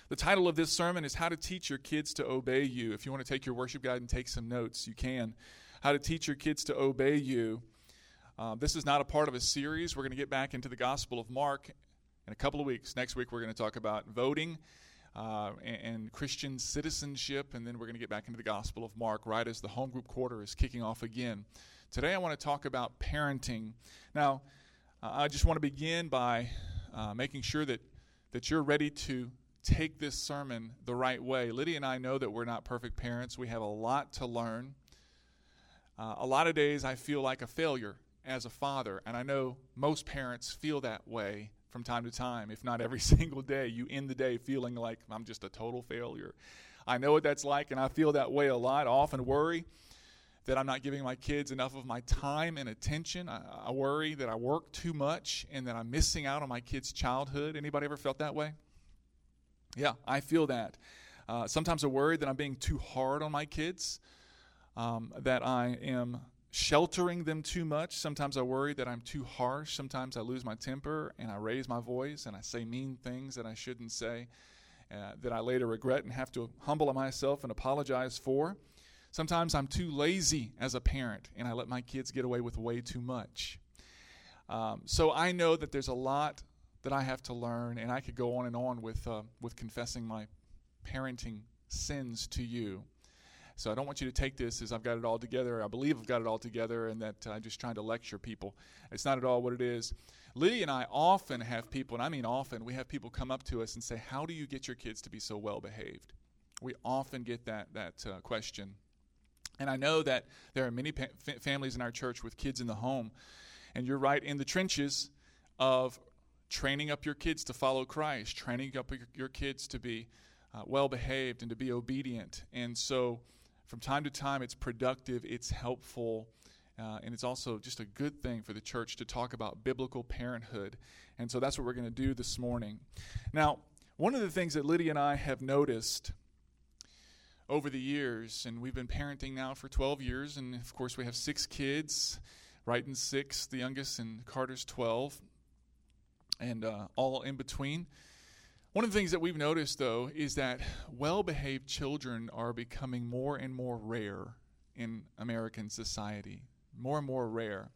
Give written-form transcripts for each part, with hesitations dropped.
The title of this sermon is How to Teach Your Kids to Obey You. If you want to take your worship guide and take some notes, you can. How to Teach Your Kids to Obey You. This is not a part of a series. We're going to get back into the Gospel of Mark in a couple of weeks. Next week we're going to talk about voting and Christian citizenship, and then we're going to get back into the Gospel of Mark right as the home group quarter is kicking off again. Today I want to talk about parenting. Now, I just want to begin by making sure that you're ready to take this sermon the right way. Lydia and I know that we're not perfect parents. We have a lot to learn. A lot of days I feel like a failure as a father, and I know most parents feel that way from time to time. If not every single day, you end the day feeling like I'm just a total failure. I know what that's like, and I feel that way a lot. I often worry that I'm not giving my kids enough of my time and attention. I worry that I work too much and that I'm missing out on my kids' childhood. Anybody ever felt that way? Yeah, I feel that. Sometimes I worry that I'm being too hard on my kids, that I am sheltering them too much. Sometimes I worry that I'm too harsh. Sometimes I lose my temper and I raise my voice and I say mean things that I shouldn't say, that I later regret and have to humble myself and apologize for. Sometimes I'm too lazy as a parent and I let my kids get away with way too much. So I know that there's a lot that I have to learn, and I could go on and on with confessing my parenting sins to you. So I don't want you to take this as I've got it all together. I believe I've got it all together and that I'm just trying to lecture people. It's not at all what it is. Lydia and I often have people, and I mean often, we have people come up to us and say, how do you get your kids to be so well behaved? We often get that question. And I know that there are many families in our church with kids in the home, and you're right in the trenches of training up your kids to follow Christ, training up your kids to be well-behaved and to be obedient. And so from time to time, it's productive, it's helpful, and it's also just a good thing for the church to talk about biblical parenthood. And so that's what we're going to do this morning. Now, one of the things that Lydia and I have noticed over the years, and we've been parenting now for 12 years, and of course we have 6 kids, Wrighton's 6, the youngest, and Carter's 12, and all in between. One of the things that we've noticed, though, is that well-behaved children are becoming more and more rare in American society, more and more rare.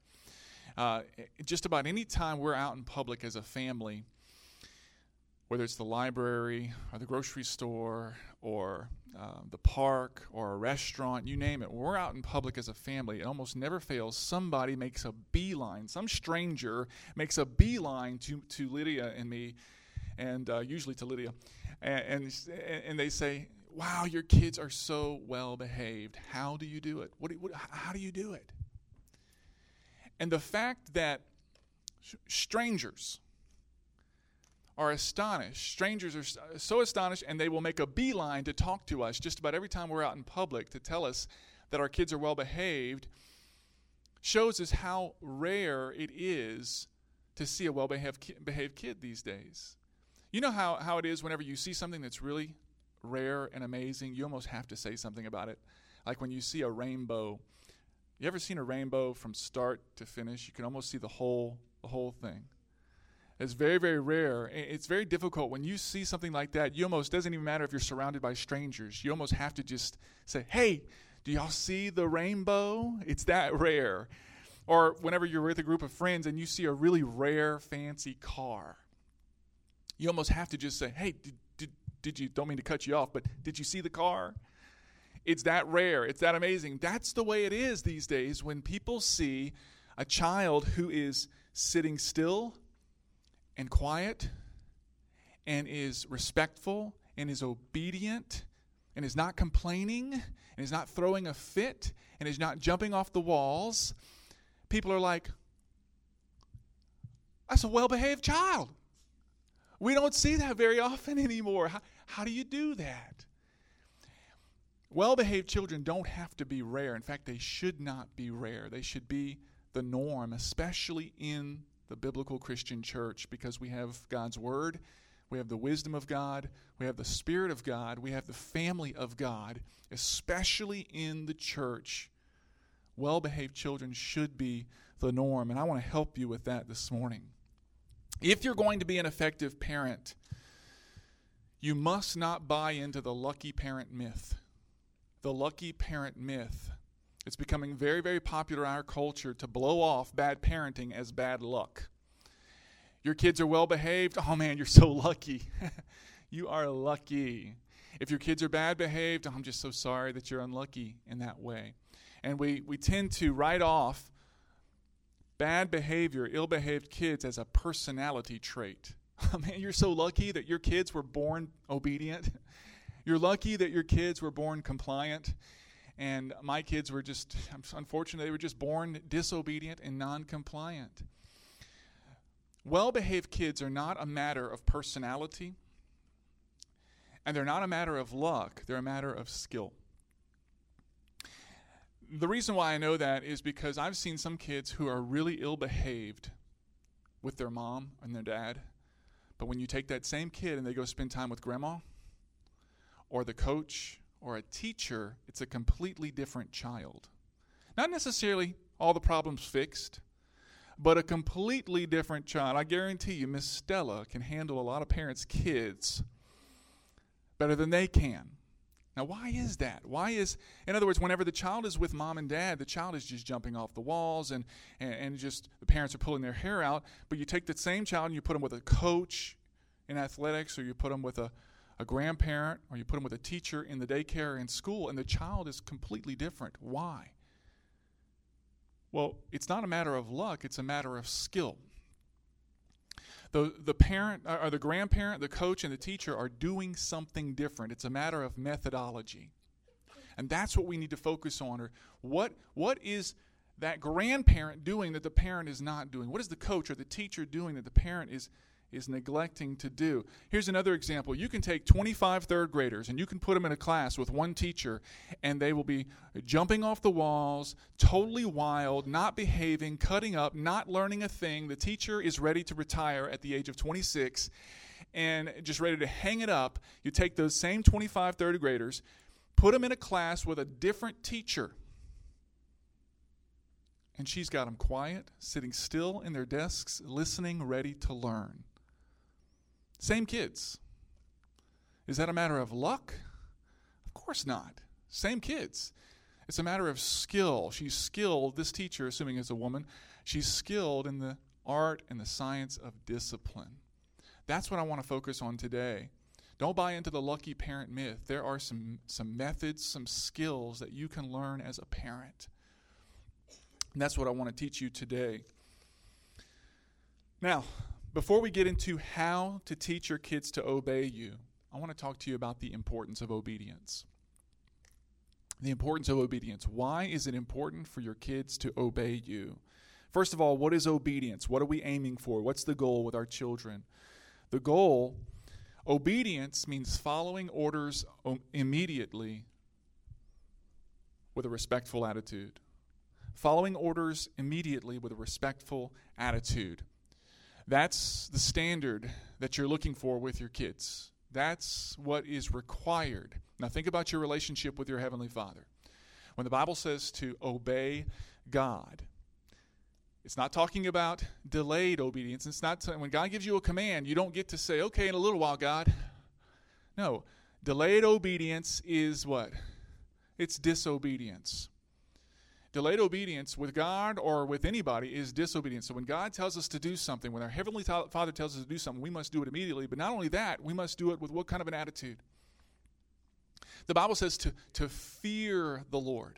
Just about any time we're out in public as a family, whether it's the library or the grocery store or the park or a restaurant, you name it, when we're out in public as a family, it almost never fails. Somebody makes a beeline. Some stranger makes a beeline to Lydia and me, and usually to Lydia, and they say, wow, your kids are so well behaved. How do you do it? How do you do it? And the fact that strangers are astonished. Strangers are so astonished, and they will make a beeline to talk to us just about every time we're out in public to tell us that our kids are well behaved, shows us how rare it is to see a well-behaved kid these days. You know how it is whenever you see something that's really rare and amazing, you almost have to say something about it. Like when you see a rainbow. You ever seen a rainbow from start to finish? You can almost see the whole thing. It's very, very rare. It's very difficult when you see something like that. You almost, doesn't even matter if you're surrounded by strangers. You almost have to just say, hey, do y'all see the rainbow? It's that rare. Or whenever you're with a group of friends and you see a really rare, fancy car, you almost have to just say, hey, did you, don't mean to cut you off, but did you see the car? It's that rare. It's that amazing. That's the way it is these days when people see a child who is sitting still and quiet, and is respectful, and is obedient, and is not complaining, and is not throwing a fit, and is not jumping off the walls. People are like, that's a well-behaved child. We don't see that very often anymore. How do you do that? Well-behaved children don't have to be rare. In fact, they should not be rare. They should be the norm, especially in the biblical Christian church, because we have God's Word, we have the wisdom of God, we have the Spirit of God, we have the family of God, especially in the church. Well-behaved children should be the norm, and I want to help you with that this morning. If you're going to be an effective parent, You must not buy into the lucky parent myth. The lucky parent myth. It's becoming very, very popular in our culture to blow off bad parenting as bad luck. Your kids are well behaved. Oh man, you're so lucky. You are lucky. If your kids are bad behaved, I'm just so sorry that you're unlucky in that way. And we tend to write off bad behavior, ill-behaved kids as a personality trait. Oh man, you're so lucky that your kids were born obedient. You're lucky that your kids were born compliant. And my kids were just, unfortunately, they were just born disobedient and non-compliant. Well-behaved kids are not a matter of personality, and they're not a matter of luck. They're a matter of skill. The reason why I know that is because I've seen some kids who are really ill-behaved with their mom and their dad, but when you take that same kid and they go spend time with grandma or the coach or a teacher, it's a completely different child. Not necessarily all the problems fixed, but a completely different child. I guarantee you, Miss Stella can handle a lot of parents' kids better than they can. Now, why is that? In other words, whenever the child is with mom and dad, the child is just jumping off the walls and just the parents are pulling their hair out. But you take the same child and you put them with a coach in athletics, or you put them with a grandparent, or you put them with a teacher in the daycare and school, and the child is completely different. Why? Well, it's not a matter of luck, it's a matter of skill. The parent or the grandparent, the coach, and the teacher are doing something different. It's a matter of methodology. And that's what we need to focus on. Or what is that grandparent doing that the parent is not doing? What is the coach or the teacher doing that the parent is neglecting to do? Here's another example. You can take 25 third graders and you can put them in a class with one teacher, and they will be jumping off the walls, totally wild, not behaving, cutting up, not learning a thing. The teacher is ready to retire at the age of 26 and just ready to hang it up. You take those same 25 third graders, put them in a class with a different teacher, and she's got them quiet, sitting still in their desks, listening, ready to learn. Same kids. Is that a matter of luck? Of course not. Same kids. It's a matter of skill. She's skilled, this teacher, assuming it's a woman, she's skilled in the art and the science of discipline. That's what I want to focus on today. Don't buy into the lucky parent myth. There are some methods, some skills that you can learn as a parent. And that's what I want to teach you today. Now, before we get into how to teach your kids to obey you, I want to talk to you about the importance of obedience. The importance of obedience. Why is it important for your kids to obey you? First of all, what is obedience? What are we aiming for? What's the goal with our children? The goal, obedience means following orders immediately with a respectful attitude. Following orders immediately with a respectful attitude. That's the standard that you're looking for with your kids. That's what is required. Now think about your relationship with your Heavenly Father. When the Bible says to obey God, it's not talking about delayed obedience. It's not when God gives you a command, you don't get to say, okay, in a little while, God. No, delayed obedience is what? It's disobedience. Delayed obedience with God or with anybody is disobedience. So when God tells us to do something, when our Heavenly Father tells us to do something, we must do it immediately. But not only that, we must do it with what kind of an attitude? The Bible says to fear the Lord.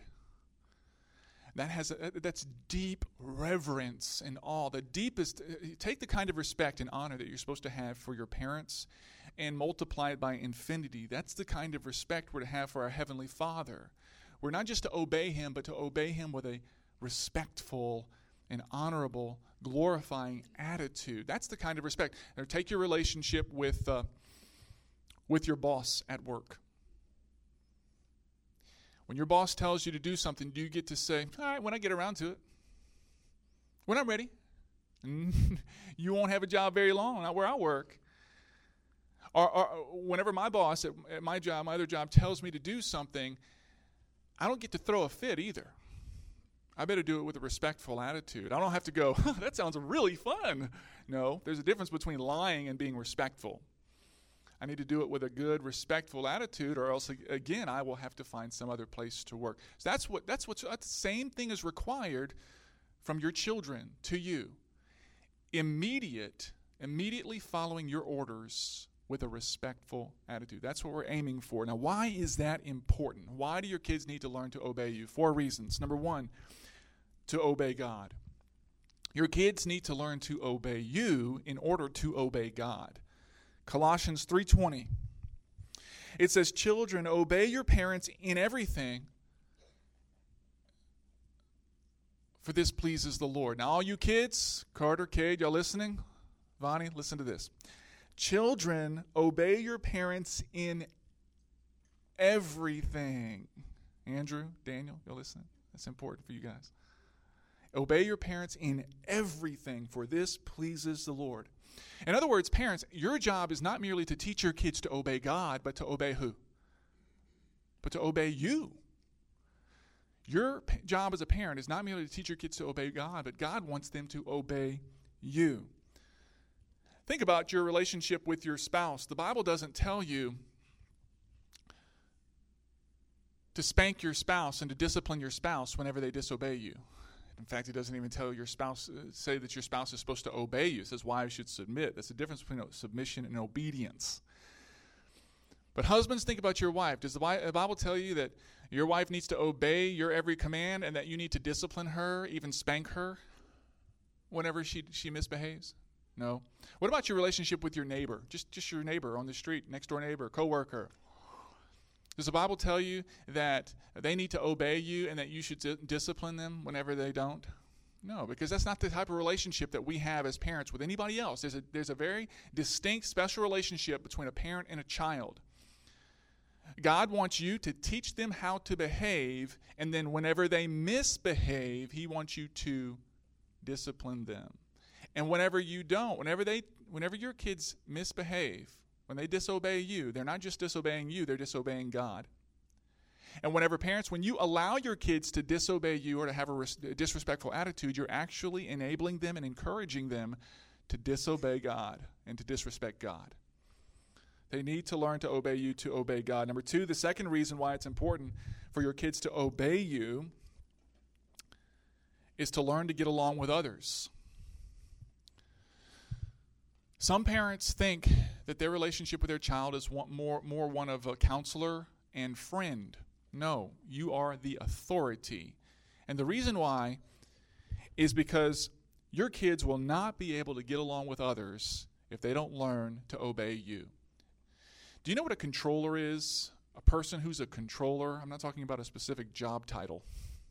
That's deep reverence and awe. The deepest, take the kind of respect and honor that you're supposed to have for your parents and multiply it by infinity. That's the kind of respect we're to have for our Heavenly Father. We're not just to obey Him, but to obey Him with a respectful and honorable, glorifying attitude. That's the kind of respect. Now, take your relationship with your boss at work. When your boss tells you to do something, do you get to say, all right, when I get around to it, when I'm ready? You won't have a job very long, not where I work. Or whenever my boss at my job, my other job, tells me to do something, I don't get to throw a fit either. I better do it with a respectful attitude. I don't have to go, that sounds really fun. No, there's a difference between lying and being respectful. I need to do it with a good, respectful attitude, or else, again, I will have to find some other place to work. So that's the same thing is required from your children to you. Immediately following your orders with a respectful attitude. That's what we're aiming for. Now, why is that important? Why do your kids need to learn to obey you? 4 reasons. Number 1, to obey God. Your kids need to learn to obey you in order to obey God. Colossians 3:20. It says, "Children, obey your parents in everything, for this pleases the Lord." Now, all you kids, Carter, Cade, y'all listening? Vonnie, listen to this. Children, obey your parents in everything. Andrew, Daniel, y'all listening? That's important for you guys. Obey your parents in everything, for this pleases the Lord. In other words, parents, your job is not merely to teach your kids to obey God, but to obey who? But to obey you. Your job as a parent is not merely to teach your kids to obey God, but God wants them to obey you. Think about your relationship with your spouse. The Bible doesn't tell you to spank your spouse and to discipline your spouse whenever they disobey you. In fact, it doesn't even tell your spouse, say that your spouse is supposed to obey you. It says wives should submit. That's the difference between submission and obedience. But husbands, think about your wife. Does the Bible tell you that your wife needs to obey your every command and that you need to discipline her, even spank her whenever she misbehaves? No. What about your relationship with your neighbor? Just your neighbor on the street, next door neighbor, coworker. Does the Bible tell you that they need to obey you and that you should discipline them whenever they don't? No, because that's not the type of relationship that we have as parents with anybody else. There's a very distinct, special relationship between a parent and a child. God wants you to teach them how to behave, and then whenever they misbehave, He wants you to discipline them. And whenever you don't, whenever your kids misbehave, when they disobey you, they're not just disobeying you, they're disobeying God. And whenever parents, when you allow your kids to disobey you or to have a disrespectful attitude, you're actually enabling them and encouraging them to disobey God and to disrespect God. They need to learn to obey you to obey God. Number 2, the second reason why it's important for your kids to obey you is to learn to get along with others. Some parents think that their relationship with their child is more one of a counselor and friend. No, you are the authority. And the reason why is because your kids will not be able to get along with others if they don't learn to obey you. Do you know what a controller is? A person who's a controller. I'm not talking about a specific job title.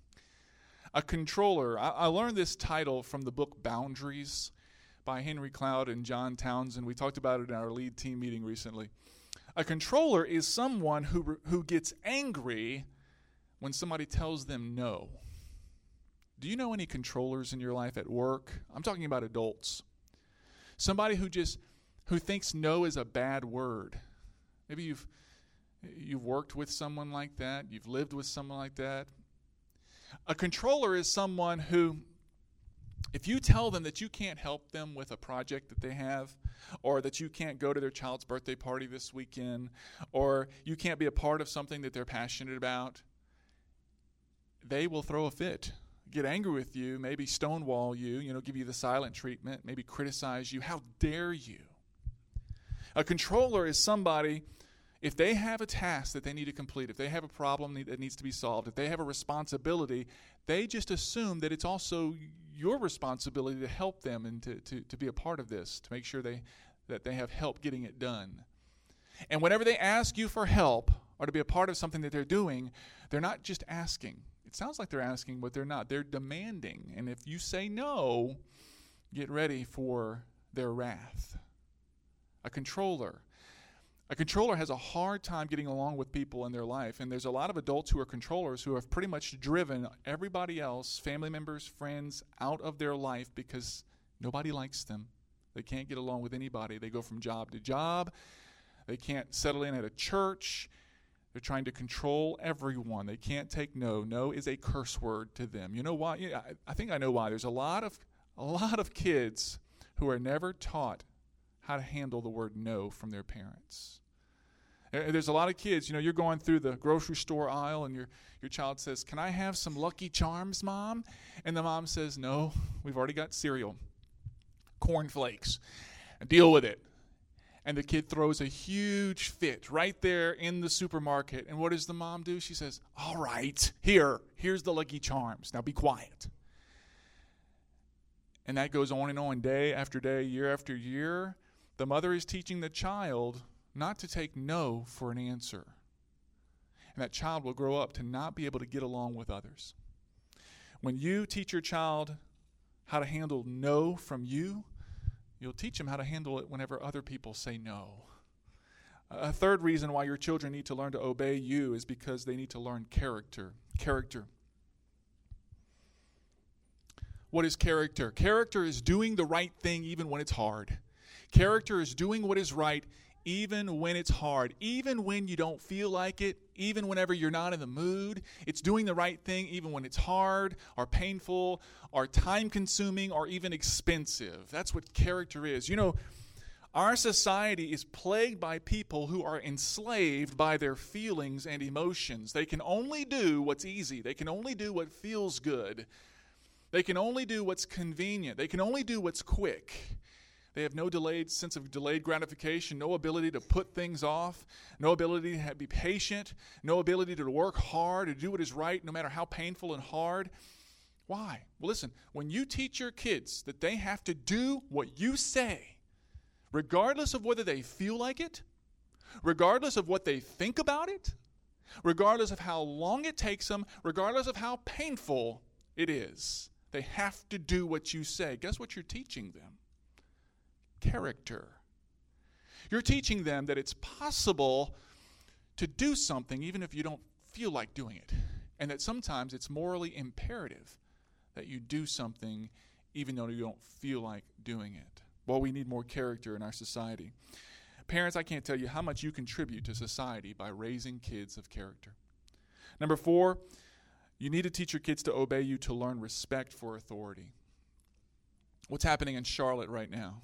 A controller. I learned this title from the book Boundaries by Henry Cloud and John Townsend. We talked about it in our lead team meeting recently. A controller is someone who gets angry when somebody tells them no. Do you know any controllers in your life at work? I'm talking about adults. Somebody who thinks no is a bad word. Maybe you've worked with someone like that. You've lived with someone like that. A controller is someone who, if you tell them that you can't help them with a project that they have, or that you can't go to their child's birthday party this weekend, or you can't be a part of something that they're passionate about, they will throw a fit, get angry with you, maybe stonewall you, give you the silent treatment, maybe criticize you. How dare you? A controller is somebody, if they have a task that they need to complete, if they have a problem that needs to be solved, if they have a responsibility, they just assume that it's also your responsibility to help them and to be a part of this, to make sure that they have help getting it done. And whenever they ask you for help or to be a part of something that they're doing, they're not just asking. It sounds like they're asking, but they're not. They're demanding. And if you say no, get ready for their wrath. A controller has a hard time getting along with people in their life, and there's a lot of adults who are controllers who have pretty much driven everybody else, family members, friends, out of their life because nobody likes them. They can't get along with anybody. They go from job to job. They can't settle in at a church. They're trying to control everyone. They can't take no. No is a curse word to them. You know why? Yeah, I think I know why. There's a lot of kids who are never taught how to handle the word no from their parents. There's a lot of kids, you're going through the grocery store aisle and your child says, "Can I have some Lucky Charms, Mom?" And the mom says, "No, we've already got cereal, cornflakes, deal with it." And the kid throws a huge fit right there in the supermarket. And what does the mom do? She says, "All right, here's the Lucky Charms. Now be quiet." And that goes on, day after day, year after year. The mother is teaching the child not to take no for an answer. And that child will grow up to not be able to get along with others. When you teach your child how to handle no from you, you'll teach them how to handle it whenever other people say no. A third reason why your children need to learn to obey you is because they need to learn character. Character. What is character? Character is doing the right thing even when it's hard. Character is doing what is right even when it's hard, even when you don't feel like it, even whenever you're not in the mood. It's doing the right thing even when it's hard or painful or time-consuming or even expensive. That's what character is. Our society is plagued by people who are enslaved by their feelings and emotions. They can only do what's easy. They can only do what feels good. They can only do what's convenient. They can only do what's quick. They have no sense of delayed gratification, no ability to put things off, no ability to be patient, no ability to work hard, to do what is right, no matter how painful and hard. Why? Well, listen, when you teach your kids that they have to do what you say, regardless of whether they feel like it, regardless of what they think about it, regardless of how long it takes them, regardless of how painful it is, they have to do what you say. Guess what you're teaching them? Character. You're teaching them that it's possible to do something even if you don't feel like doing it, and that sometimes it's morally imperative that you do something even though you don't feel like doing it. Well, we need more character in our society. Parents, I can't tell you how much you contribute to society by raising kids of character. Number 4, you need to teach your kids to obey you to learn respect for authority. What's happening in Charlotte right now?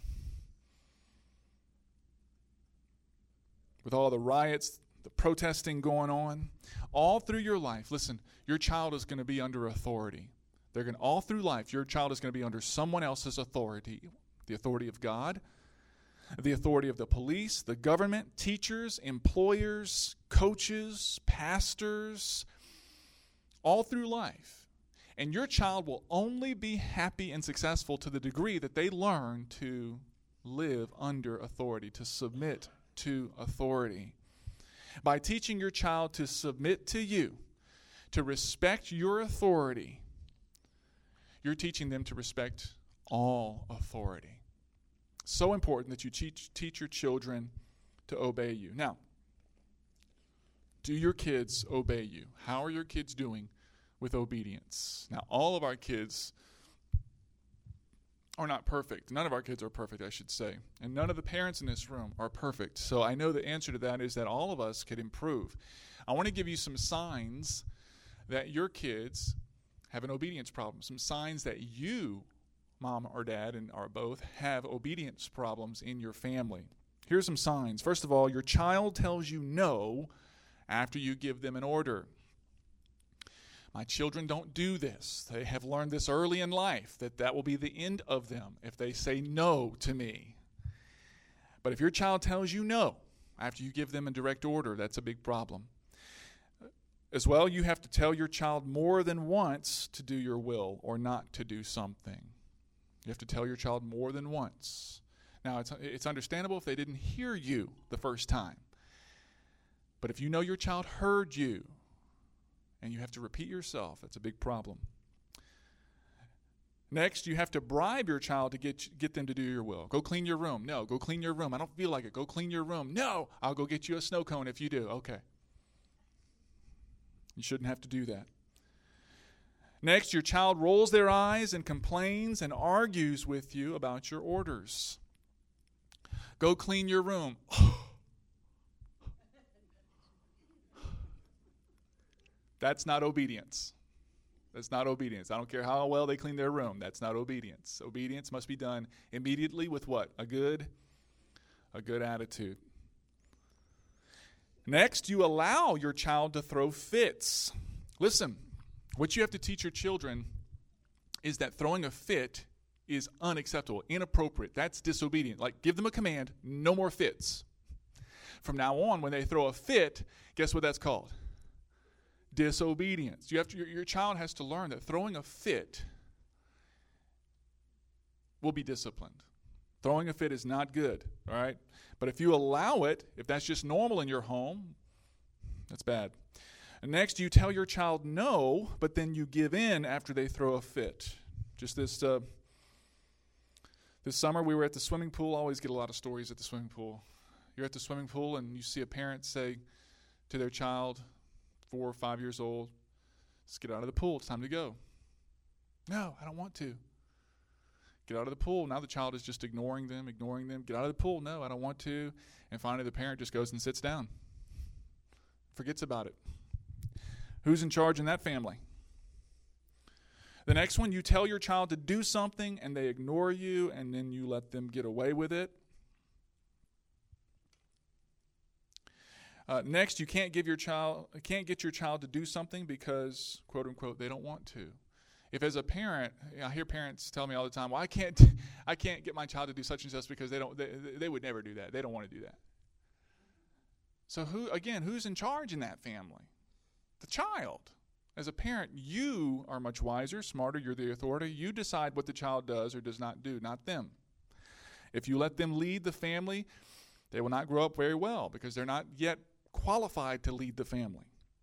With all the riots, the protesting going on, all through your life, listen, your child is going to be under authority. All through life, your child is going to be under someone else's authority. The authority of God, the authority of the police, the government, teachers, employers, coaches, pastors, all through life. And your child will only be happy and successful to the degree that they learn to live under authority, to submit to authority. By teaching your child to submit to you, to respect your authority, you're teaching them to respect all authority. So important that you teach your children to obey you. Now, do your kids obey you? How are your kids doing with obedience? Now, all of our kids are not perfect. None of our kids are perfect, I should say. And none of the parents in this room are perfect. So I know the answer to that is that all of us could improve. I want to give you some signs that your kids have an obedience problem. Some signs that you, mom or dad, and are both, have obedience problems in your family. Here's some signs. First of all, your child tells you no after you give them an order. My children don't do this. They have learned this early in life, that will be the end of them if they say no to me. But if your child tells you no after you give them a direct order, that's a big problem. As well, you have to tell your child more than once to do your will or not to do something. You have to tell your child more than once. Now, it's understandable if they didn't hear you the first time. But if you know your child heard you and you have to repeat yourself, that's a big problem. Next, you have to bribe your child to get them to do your will. Go clean your room. No, go clean your room. I don't feel like it. Go clean your room. No, I'll go get you a snow cone if you do. Okay. You shouldn't have to do that. Next, your child rolls their eyes and complains and argues with you about your orders. Go clean your room. That's not obedience. That's not obedience. I don't care how well they clean their room. That's not obedience. Obedience must be done immediately with what? A good a good attitude. Next, you allow your child to throw fits. Listen, what you have to teach your children is that throwing a fit is unacceptable, inappropriate. That's disobedient. Like, give them a command, no more fits. From now on, when they throw a fit, guess what that's called? Disobedience. Your child has to learn that throwing a fit will be disciplined. Throwing a fit is not good, all right? But if you allow it, if that's just normal in your home, that's bad. And next, you tell your child no, but then you give in after they throw a fit. Just this summer, we were at the swimming pool. I always get a lot of stories at the swimming pool. You're at the swimming pool, and you see a parent say to their child, 4 or 5 years old, let's get out of the pool. It's time to go. No, I don't want to. Get out of the pool. Now the child is just ignoring them. Get out of the pool. No, I don't want to. And finally the parent just goes and sits down. Forgets about it. Who's in charge in that family? The next one, you tell your child to do something and they ignore you, and then you let them get away with it. Next, you can't get your child to do something because, quote unquote, they don't want to. If as a parent, I hear parents tell me all the time, well, I can't get my child to do such and such because they would never do that. They don't want to do that. So who's in charge in that family? The child. As a parent, you are much wiser, smarter, you're the authority. You decide what the child does or does not do, not them. If you let them lead the family, they will not grow up very well because they're not yet qualified to lead the family.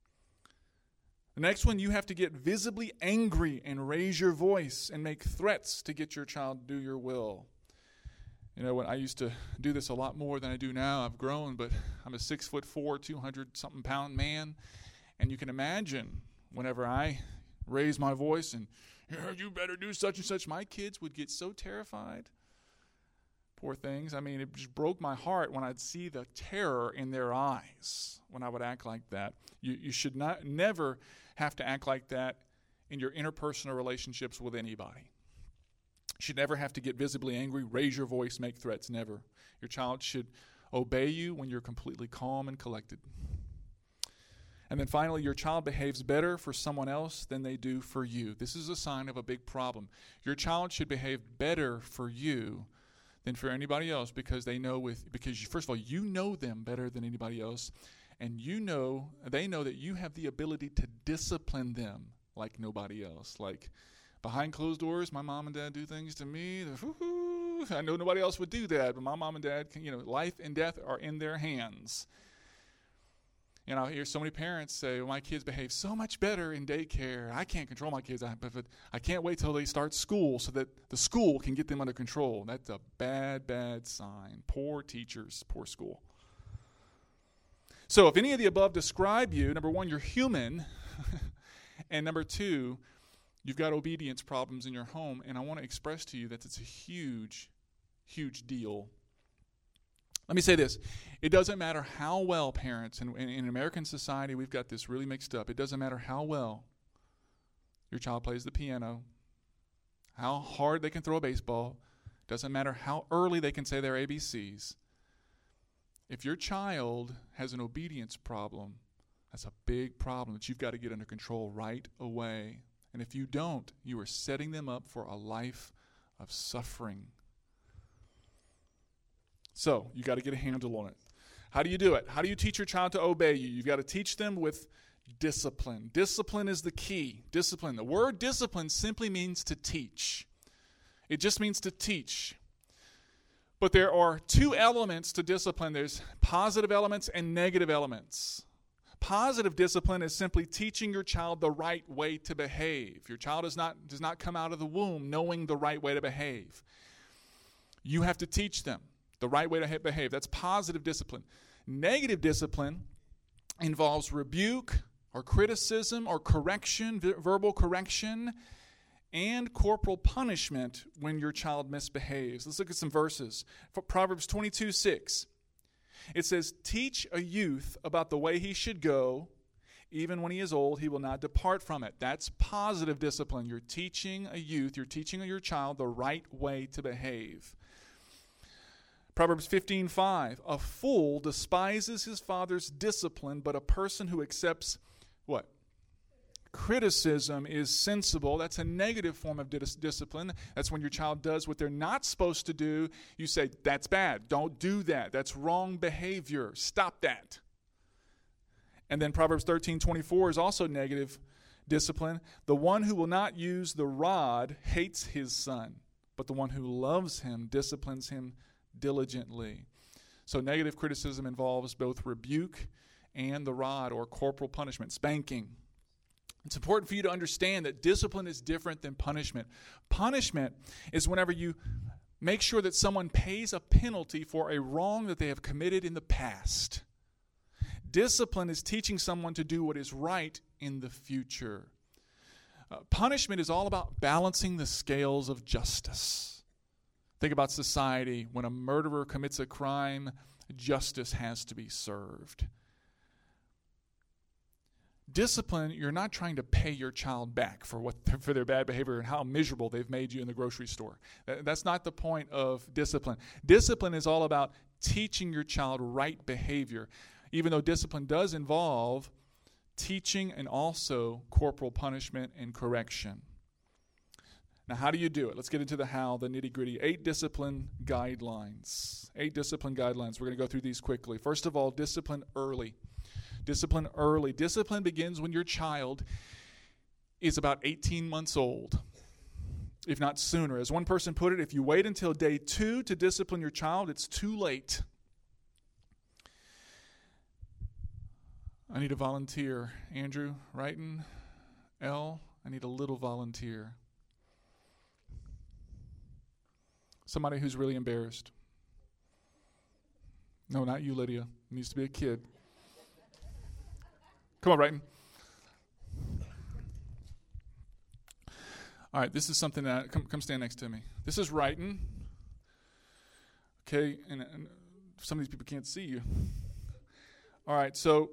The next one, you have to get visibly angry and raise your voice and make threats to get your child to do your will. You know, when I used to do this a lot more than I do now. I've grown, but I'm a 6'4", 200-something pound man. And you can imagine whenever I raise my voice and, you better do such and such, my kids would get so terrified. Poor things. I mean, it just broke my heart when I'd see the terror in their eyes when I would act like that. You should never have to act like that in your interpersonal relationships with anybody. You should never have to get visibly angry, raise your voice, make threats, never. Your child should obey you when you're completely calm and collected. And then finally, your child behaves better for someone else than they do for you. This is a sign of a big problem. Your child should behave better for you than for anybody else because first of all, you know them better than anybody else, and they know that you have the ability to discipline them like nobody else. Like behind closed doors, my mom and dad do things to me. I know nobody else would do that, but my mom and dad, life and death are in their hands. And I hear so many parents say, well, my kids behave so much better in daycare. I can't control my kids, but I can't wait till they start school so that the school can get them under control. That's a bad, bad sign. Poor teachers, poor school. So if any of the above describe you, number one, you're human. And number two, you've got obedience problems in your home. And I want to express to you that it's a huge, huge deal. Let me say this. It doesn't matter how well parents, and in American society we've got this really mixed up. It doesn't matter how well your child plays the piano, how hard they can throw a baseball. It doesn't matter how early they can say their ABCs. If your child has an obedience problem, that's a big problem that you've got to get under control right away. And if you don't, you are setting them up for a life of suffering. So, you got to get a handle on it. How do you do it? How do you teach your child to obey you? You've got to teach them with discipline. Discipline is the key. Discipline. The word discipline simply means to teach. It just means to teach. But there are two elements to discipline. There's positive elements and negative elements. Positive discipline is simply teaching your child the right way to behave. Your child does not come out of the womb knowing the right way to behave. You have to teach them the right way to behave. That's positive discipline. Negative discipline involves rebuke or criticism or correction, verbal correction, and corporal punishment when your child misbehaves. Let's look at some verses. Proverbs 22:6. It says, teach a youth about the way he should go. Even when he is old, he will not depart from it. That's positive discipline. You're teaching a youth, you're teaching your child the right way to behave. Proverbs 15:5, a fool despises his father's discipline, but a person who accepts what? Criticism is sensible. That's a negative form of discipline. That's when your child does what they're not supposed to do. You say, that's bad. Don't do that. That's wrong behavior. Stop that. And then Proverbs 13:24 is also negative discipline. The one who will not use the rod hates his son, but the one who loves him disciplines him diligently. So negative criticism involves both rebuke and the rod, or corporal punishment, spanking. It's important for you to understand that discipline is different than punishment. Punishment is whenever you make sure that someone pays a penalty for a wrong that they have committed in the past. Discipline is teaching someone to do what is right in the future. Punishment is all about balancing the scales of justice. Think about society. When a murderer commits a crime, justice has to be served. Discipline, you're not trying to pay your child back for their bad behavior and how miserable they've made you in the grocery store. That's not the point of discipline. Discipline is all about teaching your child right behavior, even though discipline does involve teaching and also corporal punishment and correction. Now, how do you do it? Let's get into the how, the nitty-gritty. 8 discipline guidelines. 8 discipline guidelines. We're going to go through these quickly. First of all, discipline early. Discipline early. Discipline begins when your child is about 18 months old, if not sooner. As one person put it, if you wait until day 2 to discipline your child, it's too late. I need a volunteer. Andrew, Wrighton, L, I need a little volunteer. Somebody who's really embarrassed. No, not you, Lydia. It needs to be a kid. Come on, Wrighton. All right, this is something that, come stand next to me. This is Wrighton. Okay, and some of these people can't see you. All right, so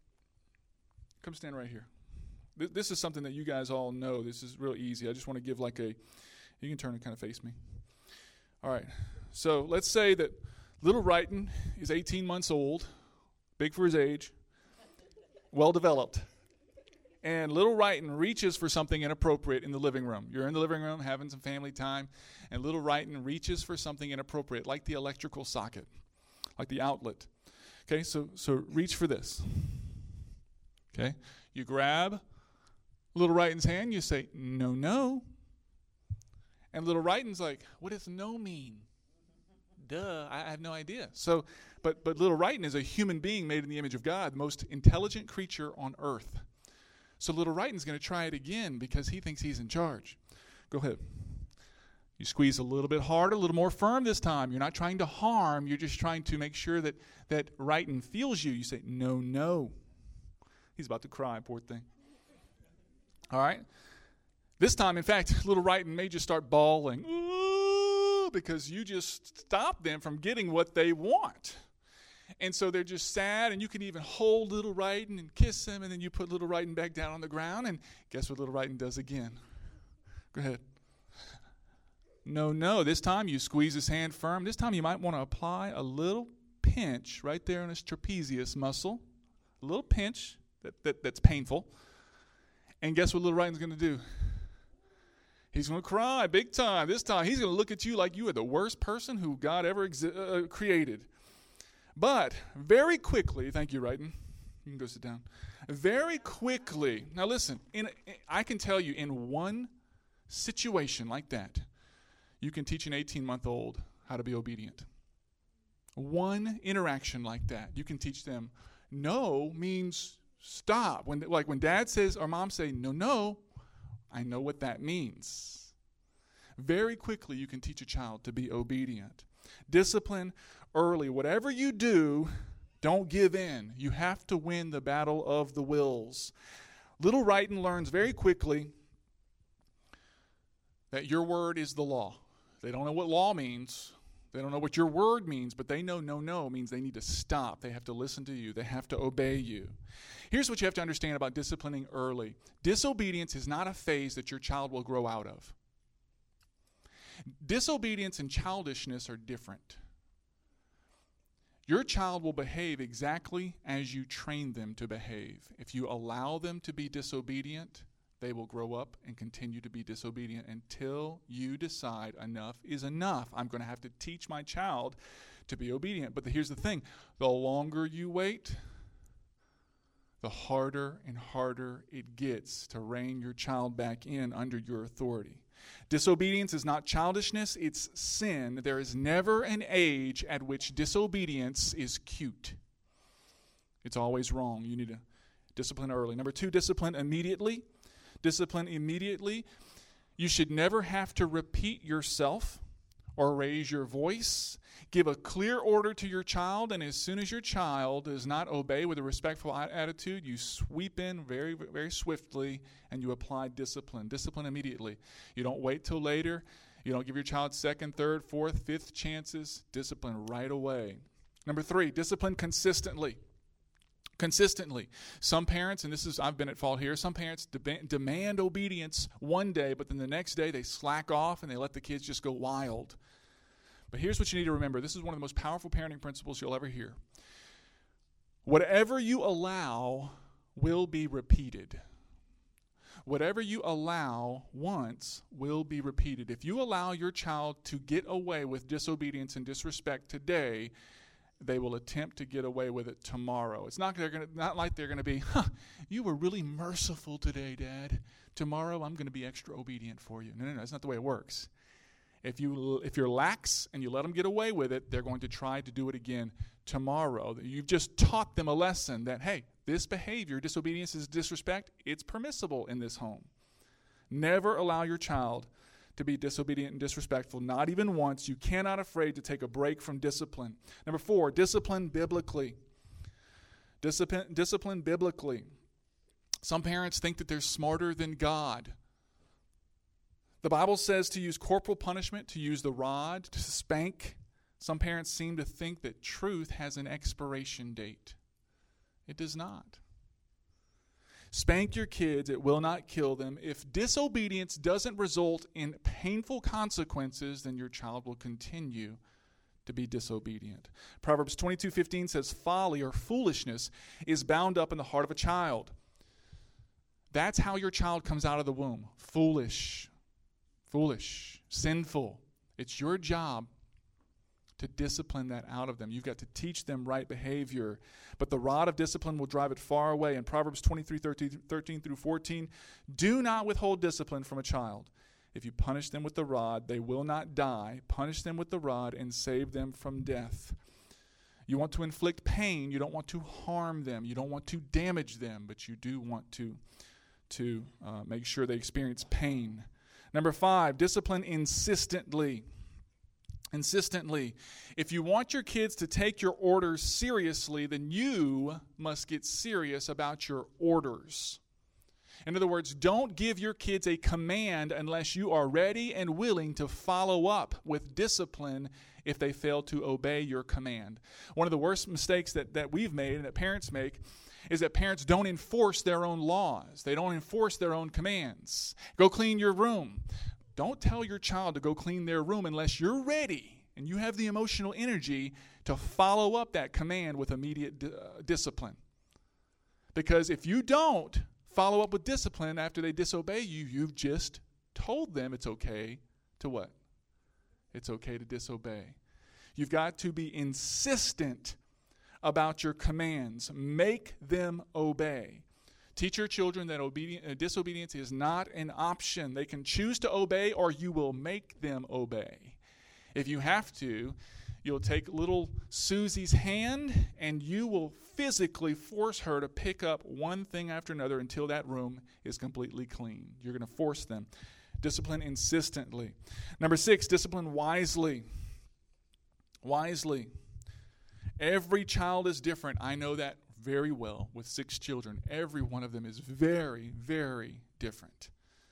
come stand right here. This is something that you guys all know. This is real easy. I just want to give you can turn and kind of face me. All right, so let's say that little Wrighton is 18 months old, big for his age, well-developed. And little Wrighton reaches for something inappropriate in the living room. You're in the living room having some family time, and little Wrighton reaches for something inappropriate, like the electrical socket, like the outlet. Okay, so reach for this. Okay, you grab little Wrighton's hand, you say, no, no. And little Wrighton's like, what does no mean? Duh, I have no idea. So, but little Wrighton is a human being made in the image of God, the most intelligent creature on earth. So little Wrighton's going to try it again because he thinks he's in charge. Go ahead. You squeeze a little bit harder, a little more firm this time. You're not trying to harm. You're just trying to make sure that Wrighton feels you. You say, no, no. He's about to cry, poor thing. All right? This time, in fact, little Wrighton may just start bawling. Ooh, because you just stopped them from getting what they want. And so they're just sad, and you can even hold little Wrighton and kiss him, and then you put little Wrighton back down on the ground, and guess what little Wrighton does again? Go ahead. No, no. This time you squeeze his hand firm. This time you might want to apply a little pinch right there in his trapezius muscle. A little pinch that's painful. And guess what little Wrighton's going to do? He's going to cry big time. This time he's going to look at you like you are the worst person who God ever created. But very quickly, thank you, Wrighton. You can go sit down. Very quickly, now listen, I can tell you in one situation like that, you can teach an 18-month-old how to be obedient. One interaction like that, you can teach them no means stop. When dad says or mom say no, no, I know what that means. Very quickly, you can teach a child to be obedient. Discipline early. Whatever you do, don't give in. You have to win the battle of the wills. Little Wrighton learns very quickly that your word is the law. They don't know what law means. They don't know what your word means, but they know no means they need to stop. They have to listen to you. They have to obey you. Here's what you have to understand about disciplining early. Disobedience is not a phase that your child will grow out of. Disobedience and childishness are different. Your child will behave exactly as you train them to behave. If you allow them to be disobedient, they will grow up and continue to be disobedient until you decide enough is enough. I'm going to have to teach my child to be obedient. But here's the thing. The longer you wait, the harder and harder it gets to rein your child back in under your authority. Disobedience is not childishness, it's sin. There is never an age at which disobedience is cute. It's always wrong. You need to discipline early. Number 2, discipline immediately. Discipline immediately. You should never have to repeat yourself or raise your voice. Give a clear order to your child, and as soon as your child does not obey with a respectful attitude, you sweep in very, very swiftly and you apply discipline. Discipline immediately. You don't wait till later. You don't give your child second, third, fourth, fifth chances. Discipline right away. Number 3, discipline consistently. Consistently. Some parents, and I've been at fault here, some parents demand obedience one day, but then the next day they slack off and they let the kids just go wild. But here's what you need to remember. This is one of the most powerful parenting principles you'll ever hear. Whatever you allow will be repeated. Whatever you allow once will be repeated. If you allow your child to get away with disobedience and disrespect today, they will attempt to get away with it tomorrow. It's not like they're going to be, you were really merciful today, Dad. Tomorrow I'm going to be extra obedient for you. No, that's not the way it works. If you're lax and you let them get away with it, they're going to try to do it again tomorrow. You've just taught them a lesson that, hey, this behavior, disobedience is disrespect, it's permissible in this home. Never allow your child to be disobedient and disrespectful, not even once. You cannot afraid to take a break from discipline. Number 4, discipline biblically. Discipline biblically. Some parents think that they're smarter than God. The Bible says to use corporal punishment, to use the rod, to spank. Some parents seem to think that truth has an expiration date. It does not. Spank your kids, it will not kill them. If disobedience doesn't result in painful consequences, then your child will continue to be disobedient. Proverbs 22:15 says, folly or foolishness is bound up in the heart of a child. That's how your child comes out of the womb. Foolish, sinful. It's your job to discipline that out of them. You've got to teach them right behavior. But the rod of discipline will drive it far away. In Proverbs 23:13 through 14, do not withhold discipline from a child. If you punish them with the rod, they will not die. Punish them with the rod and save them from death. You want to inflict pain. You don't want to harm them. You don't want to damage them, but you do want to make sure they experience pain. Number 5, discipline insistently. Insistently. If you want your kids to take your orders seriously, then you must get serious about your orders. In other words, don't give your kids a command unless you are ready and willing to follow up with discipline if they fail to obey your command. One of the worst mistakes that we've made and that parents make is that parents don't enforce their own laws. They don't enforce their own commands. Go clean your room. Don't tell your child to go clean their room unless you're ready and you have the emotional energy to follow up that command with immediate discipline. Because if you don't follow up with discipline after they disobey you, you've just told them it's okay to what? It's okay to disobey. You've got to be insistent about your commands. Make them obey. Teach your children that disobedience is not an option. They can choose to obey or you will make them obey. If you have to, you'll take little Susie's hand and you will physically force her to pick up one thing after another until that room is completely clean. You're going to force them. Discipline insistently. Number 6, discipline wisely. Wisely. Every child is different. I know that very well with 6 children. Every one of them is very, very different.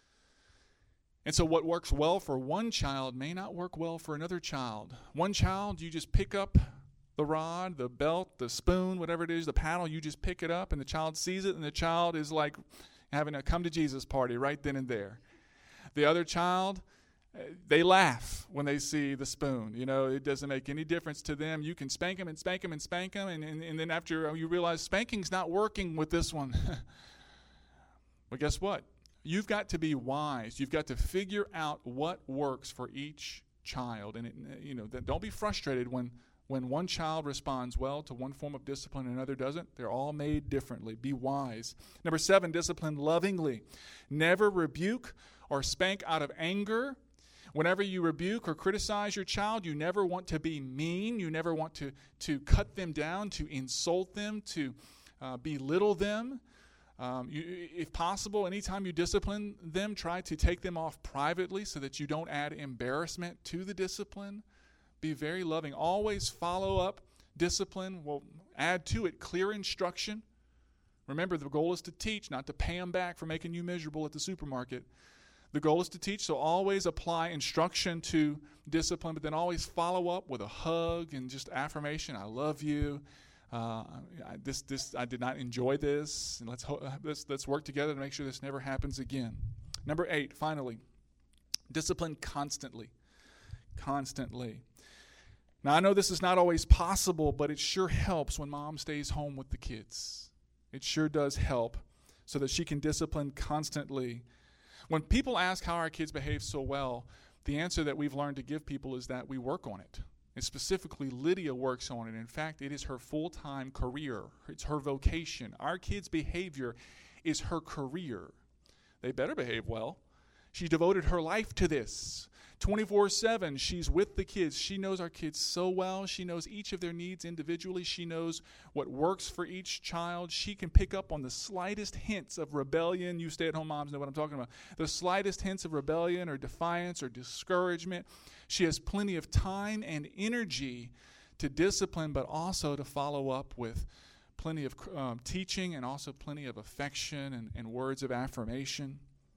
And so what works well for one child may not work well for another child. One child, you just pick up the rod, the belt, the spoon, whatever it is, the paddle, you just pick it up and the child sees it and the child is like having a come to Jesus party right then and there. The other child, They laugh when they see the spoon. It doesn't make any difference to them. You can spank them and spank them and spank them, and then after you realize spanking's not working with this one. But guess what? You've got to be wise. You've got to figure out what works for each child. And don't be frustrated when one child responds well to one form of discipline and another doesn't. They're all made differently. Be wise. Number 7, discipline lovingly. Never rebuke or spank out of anger. Whenever you rebuke or criticize your child, you never want to be mean. You never want to cut them down, to insult them, to belittle them. If possible, anytime you discipline them, try to take them off privately so that you don't add embarrassment to the discipline. Be very loving. Always follow up discipline. Will add to it clear instruction. Remember, the goal is to teach, not to pay them back for making you miserable at the supermarket. The goal is to teach, so always apply instruction to discipline, but then always follow up with a hug and just affirmation. I love you. I did not enjoy this, and let's work together to make sure this never happens again. Number 8, finally, discipline constantly. Constantly. Now, I know this is not always possible, but it sure helps when mom stays home with the kids. It sure does help so that she can discipline constantly. When people ask how our kids behave so well, the answer that we've learned to give people is that we work on it. And specifically, Lydia works on it. In fact, it is her full-time career. It's her vocation. Our kids' behavior is her career. They better behave well. She devoted her life to this. 24/7, she's with the kids. She knows our kids so well. She knows each of their needs individually. She knows what works for each child. She can pick up on the slightest hints of rebellion. You stay-at-home moms know what I'm talking about. The slightest hints of rebellion or defiance or discouragement. She has plenty of time and energy to discipline, but also to follow up with plenty of teaching and also plenty of affection and words of affirmation.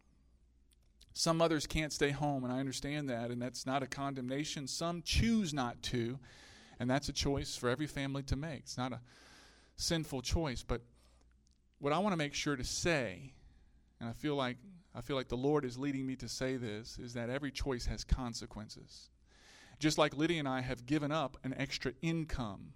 Some mothers can't stay home, and I understand that, and that's not a condemnation. Some choose not to, and that's a choice for every family to make. It's not a sinful choice, but what I want to make sure to say, and I feel like the Lord is leading me to say this, is that every choice has consequences. Just like Lydia and I have given up an extra income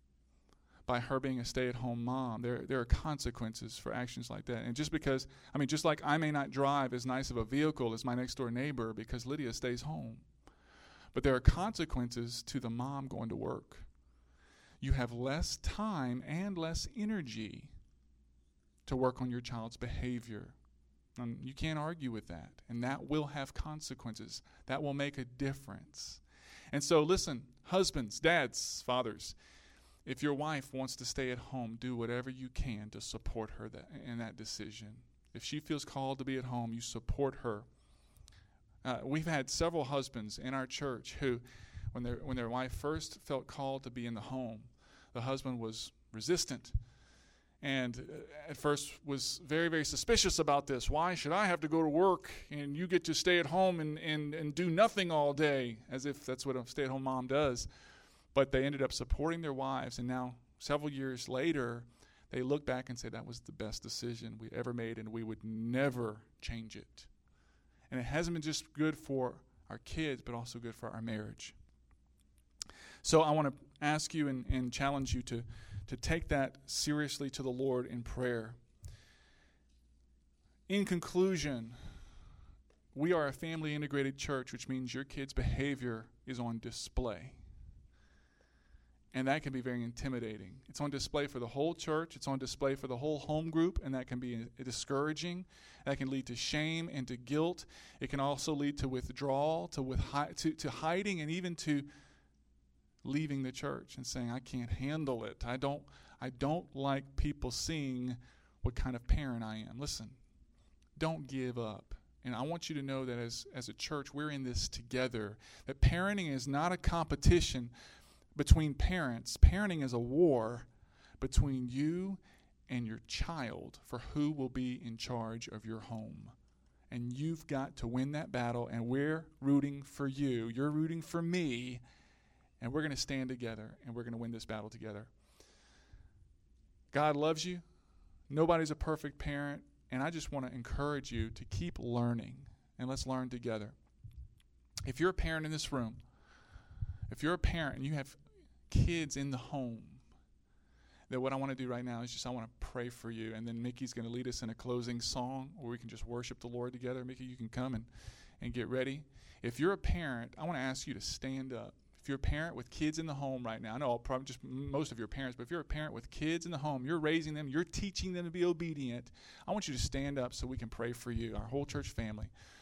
by her being a stay-at-home mom. There are consequences for actions like that. And just like I may not drive as nice of a vehicle as my next-door neighbor because Lydia stays home, but there are consequences to the mom going to work. You have less time and less energy to work on your child's behavior. And you can't argue with that. And that will have consequences. That will make a difference. And so listen, husbands, dads, fathers, if your wife wants to stay at home, do whatever you can to support her in that decision. If she feels called to be at home, you support her. We've had several husbands in our church who, when their wife first felt called to be in the home, the husband was resistant and at first was very, very suspicious about this. Why should I have to go to work and you get to stay at home and do nothing all day, as if that's what a stay-at-home mom does. But they ended up supporting their wives, and now several years later, they look back and say that was the best decision we ever made, and we would never change it. And it hasn't been just good for our kids, but also good for our marriage. So I want to ask you and challenge you to take that seriously to the Lord in prayer. In conclusion, we are a family integrated church, which means your kids' behavior is on display. And that can be very intimidating. It's on display for the whole church. It's on display for the whole home group, and that can be discouraging. That can lead to shame and to guilt. It can also lead to withdrawal, to hiding, and even to leaving the church and saying, I can't handle it. I don't like people seeing what kind of parent I am. Listen, don't give up. And I want you to know that as a church, we're in this together. That parenting is not a competition between parents. Parenting is a war between you and your child for who will be in charge of your home. And you've got to win that battle, and we're rooting for you. You're rooting for me, and we're going to stand together, and we're going to win this battle together. God loves you. Nobody's a perfect parent, and I just want to encourage you to keep learning, and let's learn together. If you're a parent in this room, if you're a parent and you have kids in the home, then what I want to do right now is I want to pray for you. And then Mickey's going to lead us in a closing song where we can just worship the Lord together. Mickey, you can come and get ready. If you're a parent, I want to ask you to stand up. If you're a parent with kids in the home right now, I know probably just most of your parents, but if you're a parent with kids in the home, you're raising them, you're teaching them to be obedient, I want you to stand up so we can pray for you, our whole church family.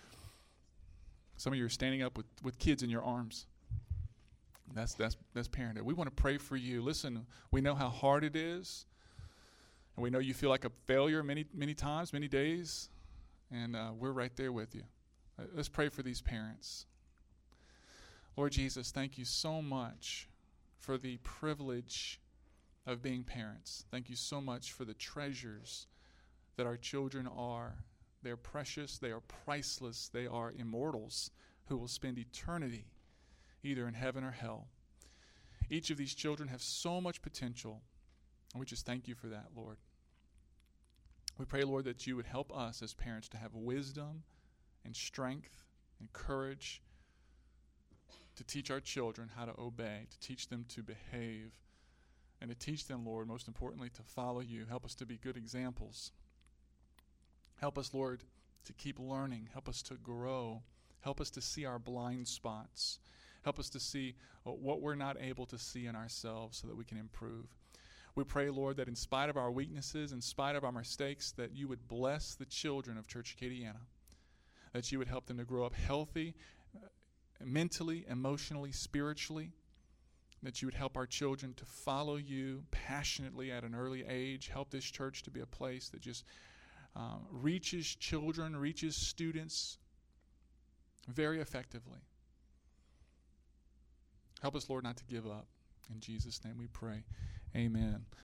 Some of you are standing up with kids in your arms. That's parenthood. We want to pray for you. Listen, we know how hard it is, and we know you feel like a failure many times, many days, and we're right there with you. Let's pray for these parents. Lord Jesus, thank you so much for the privilege of being parents. Thank you so much for the treasures that our children are. They're precious, they are priceless, they are immortals who will spend eternity either in heaven or hell. Each of these children have so much potential, and we just thank you for that, Lord. We pray, Lord, that you would help us as parents to have wisdom and strength and courage to teach our children how to obey, to teach them to behave, and to teach them, Lord, most importantly, to follow you. Help us to be good examples. Help us, Lord, to keep learning. Help us to grow. Help us to see our blind spots. Help us to see what we're not able to see in ourselves so that we can improve. We pray, Lord, that in spite of our weaknesses, in spite of our mistakes, that you would bless the children of Church Acadiana, that you would help them to grow up healthy, mentally, emotionally, spiritually, that you would help our children to follow you passionately at an early age. Help this church to be a place that just reaches children, reaches students very effectively. Help us, Lord, not to give up. In Jesus' name we pray. Amen.